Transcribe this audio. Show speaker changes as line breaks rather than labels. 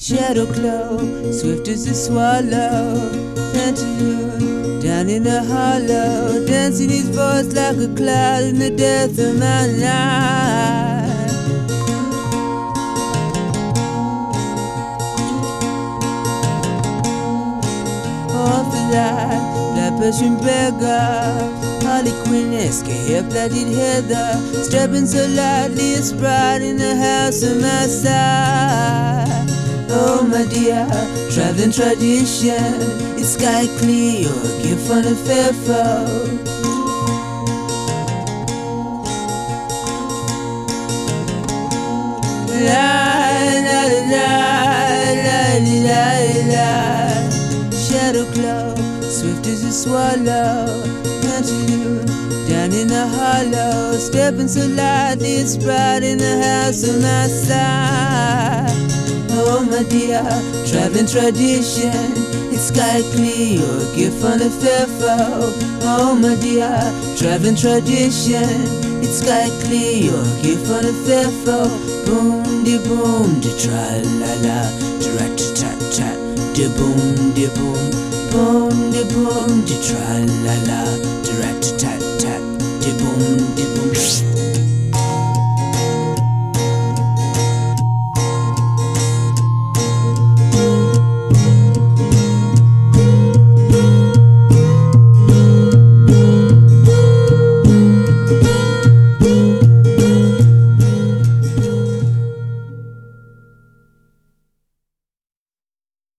Shadow glow, swift as a swallow. Pantaloon, down in the hollow, dancing his voice like a cloud in the death of my life. Off the light, black Persian beggars, Harley Quinn-esque hair-plaited heather, stepping so lightly, it's bright in the house of my side. Oh my dear, traveling tradition, it's sky clear, you're a gift from the fair folk. La la la la la la la. Shadow glow, swift as a swallow. Pantaloon, down in the hollow, stepping so lightly, it's bright in the house of my side. Oh my dear, traveling tradition, it's sky clear, you're a gift from the fair folk. Oh my dear, traveling tradition, it's sky clear, you're a gift from the fair folk. Boom de boom de tra la la, tra ta ta ta, de boom de boom, boom de tra la la, tra ta ta.